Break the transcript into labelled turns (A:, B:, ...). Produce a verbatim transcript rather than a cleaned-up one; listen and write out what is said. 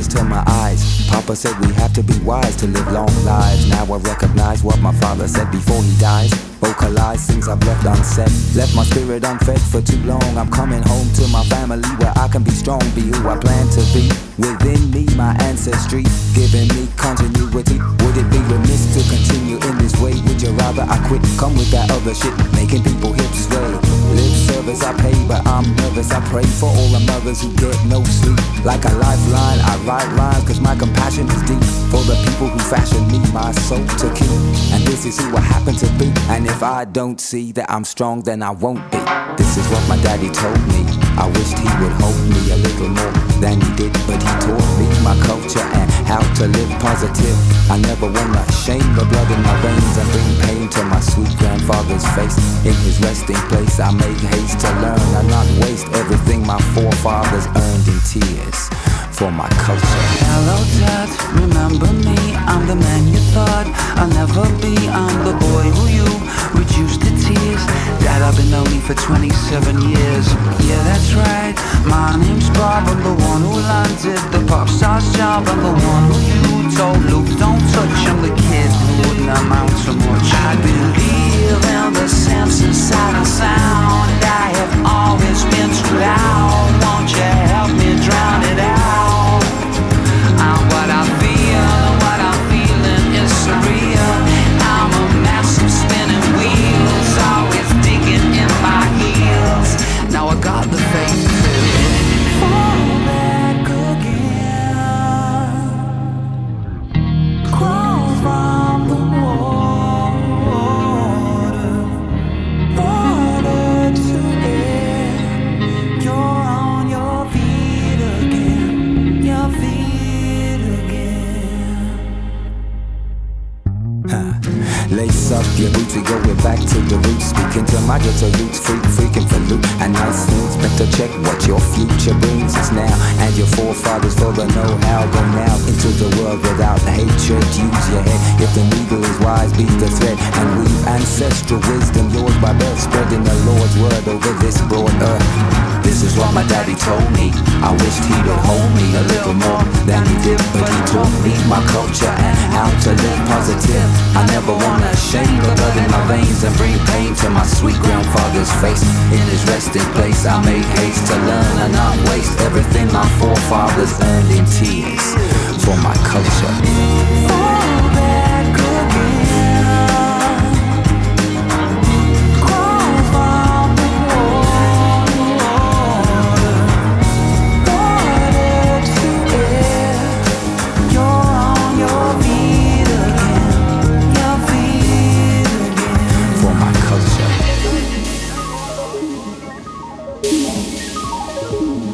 A: to my eyes. Papa said we have to be wise to live long lives. Now I recognize what my father said before he dies. Vocalize things I've left unsaid. Left my spirit unfed for too long. I'm coming home to my family where I can be strong, be who I plan to be. Within me, my ancestry, giving me continuity. Would it be remiss to continue in this way? Would you rather I quit? Come with that other shit, making people hips sway. Lip service I pay, but I'm nervous. I pray for all the mothers who get no sleep. Like a lifeline, I write rhymes cause my compassion is deep. For the people who fashion me, my soul to keep. And this is who I happen to be. And if I don't see that I'm strong, then I won't be. This is what my daddy told me. I wished he would hold me a little more than he did, but he taught me my culture and how to live positive. I never wanna shame the blood in my veins and bring pain to my sweet grandfather's face. In his resting place I make haste to learn and not waste everything my forefathers earned in tears for my culture.
B: Hello Dad, remember me? I'm the man you thought I'll never be. I'm the boy who you reduced to tears. Dad, I've been lonely for twenty-seven years. Yeah, that's right, my name's Bob. I'm the one who landed the pop star's job. I'm the one who you told Luke don't touch. I'm the kid who wouldn't amount to much. I believe in the sense inside of sound. I have always been too loud. Won't you help me drown it out? And what I feel, what I'm feeling is surreal. I'm a massive spinning wheels, always digging in my heels. Now I got the faith to fall back again, crawl from the water, water to air. You're on your feet again, your feet again.
A: Lace up your boots, we going back to the roots. Speaking to my ghetto roots, freak, freaking for loot. And nice things, better check what your future brings us now. And your forefathers for the know-how. Go now into the world without hatred. Use your head, if the needle is wise, be the thread. And weave ancestral wisdom, yours by birth. Spreading the Lord's word over this broad earth. This is what my daddy told me. I wished he would hold me a little more than he did, but he taught me my culture and how to live positive. I never wanna shame the blood in my veins and bring pain to my sweet grandfather's face. In his resting place I make haste to learn and not waste everything my forefathers earned in tears for my culture.